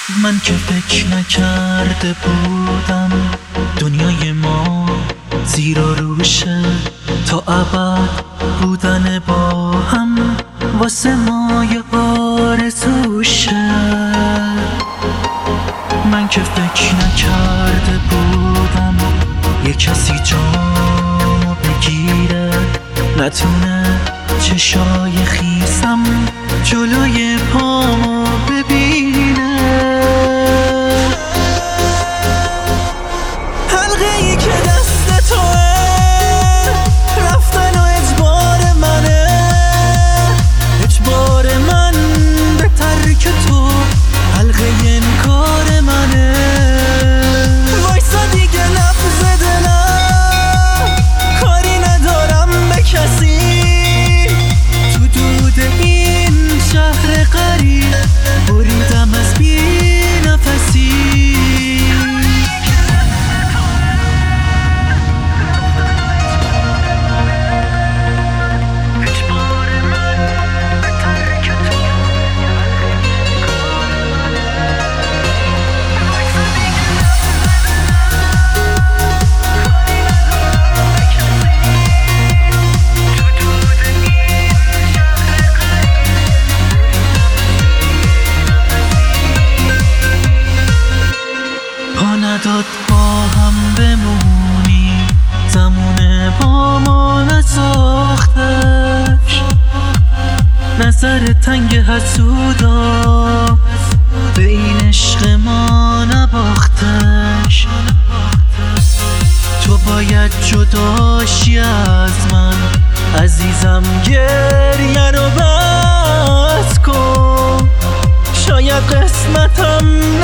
من که فکر نکرده بودم دنیای ما زیر و روشه، تا ابد بودن با هم واسه ما یه آرزوشه. من که فکر نکرده بودم یه کسی جامو بگیره، نتونه چشای خیسم جلوی پامو ببینه. حلقه ای که دست توه رفتن و اجبار منه، اجبار من به ترک تو حلقه انکار منه. وایسا دیگه لفظ دلم کاری ندارم به کسی، تو دود این شهر غریب بریدم از بی نفسی. نداد با هم بمونی، زمونه با ما نساختش، نظر تنگ حسودا به این عشق ما نباختش. تو باید جداشی از من عزیزم، گریه رو بس کن، شاید قسمتم